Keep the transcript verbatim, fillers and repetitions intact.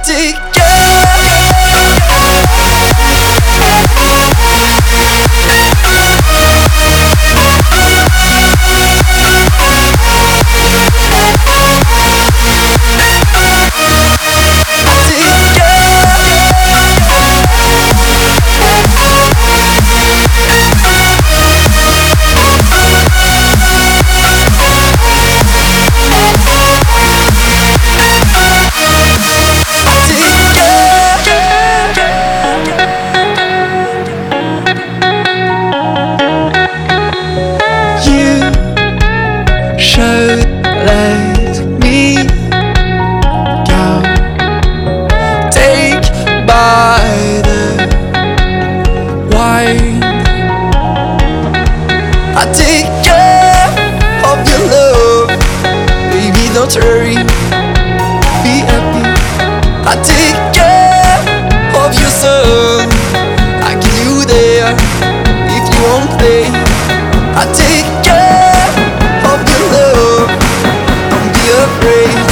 take care. Should let me go. Take by the wine. I take care of your love, baby, don't worry, be happy. I take care of your son, I give you there if you won't play. I take care of your love, don't be afraid.